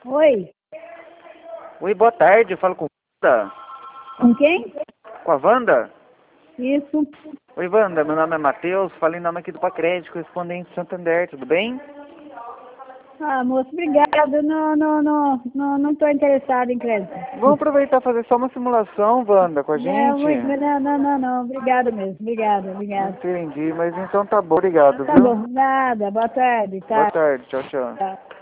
Oi, Oi, boa tarde, eu falo com a Wanda. com quem? Com a Wanda? Isso. Oi, Wanda, meu nome é Matheus, falo em nome aqui do Pacred, correspondente Santander, tudo bem? Ah, moço, obrigada. Não estou interessada em crédito. Vamos aproveitar e fazer só uma simulação, Wanda, com a Não, gente? não. Obrigada mesmo. Obrigada. Entendi, mas então tá bom, obrigado, Tá viu? bom, nada. Boa tarde, Boa tá? tarde, tchau, tchau. Tá.